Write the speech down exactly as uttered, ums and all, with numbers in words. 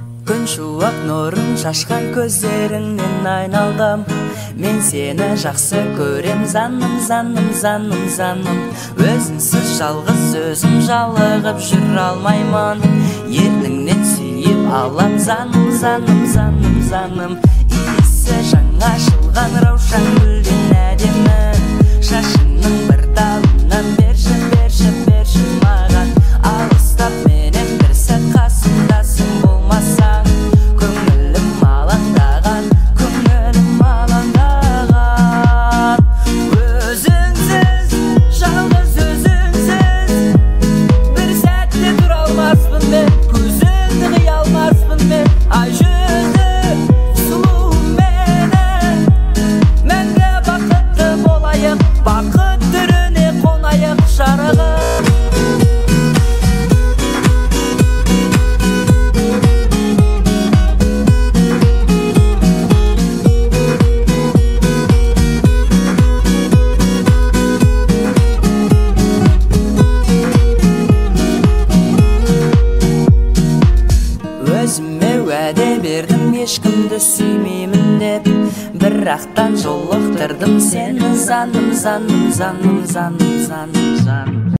Күн шуақ нұрын шашқан көздеріңнен айналдым. Мен сені жақсы көрем, заным, заным, заным, заным. Өзінсіз жалғыз өзім жалығып жүр алмаймын. Ерніңнен сүйіп алам, заным, заным, заным, заным. Иісі жаңа ашылған раушан гүлден әдемі. Шашыңның бір талынан берші, берші, берші маған. Алыстап менен бір сәт қасымдасың болмасаң. Көңілім алаңдаған, көңілім алаңдаған. Өзіңсіз, жалғыз өзіңсіз бір сәтте тұра алмаспын мен, көзіңді қия алмаспын мен. Ай жүзі сұлуым менің, мәңгі бақытты болайық, бақыт түріне қонайық жарығым. Өзіме уәде бердім, ешкімді сүймеймін деп. Бірақтан жолықтырдым сені, заным, заным, заным, заным, заным, заным.